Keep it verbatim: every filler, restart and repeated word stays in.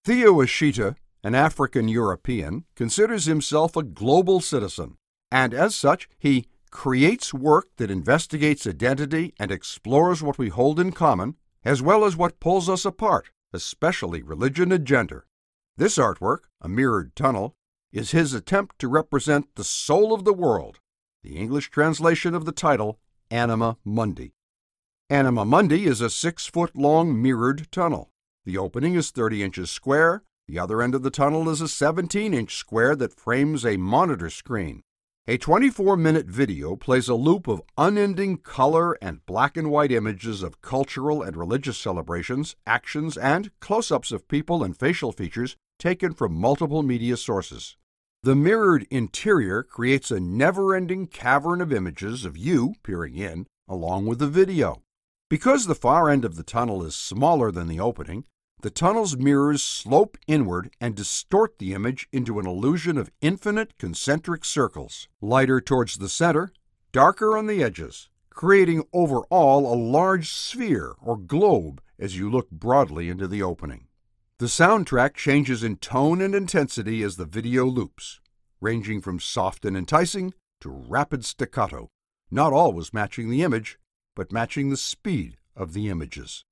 Theo Ishita, an African European, considers himself a global citizen, and as such, he creates work that investigates identity and explores what we hold in common, as well as what pulls us apart, especially religion and gender. This artwork, A Mirrored Tunnel, is his attempt to represent the soul of the world, the English translation of the title, Anima Mundi. Anima Mundi is a six-foot-long mirrored tunnel. The opening is thirty inches square. The other end of the tunnel is a seventeen-inch square that frames a monitor screen. A twenty-four minute video plays a loop of unending color and black and white images of cultural and religious celebrations, actions, and close-ups of people and facial features taken from multiple media sources. The mirrored interior creates a never-ending cavern of images of you peering in, along with the video. Because the far end of the tunnel is smaller than the opening, the tunnel's mirrors slope inward and distort the image into an illusion of infinite concentric circles, lighter towards the center, darker on the edges, creating overall a large sphere or globe as you look broadly into the opening. The soundtrack changes in tone and intensity as the video loops, ranging from soft and enticing to rapid staccato, not always matching the image, but matching the speed of the images.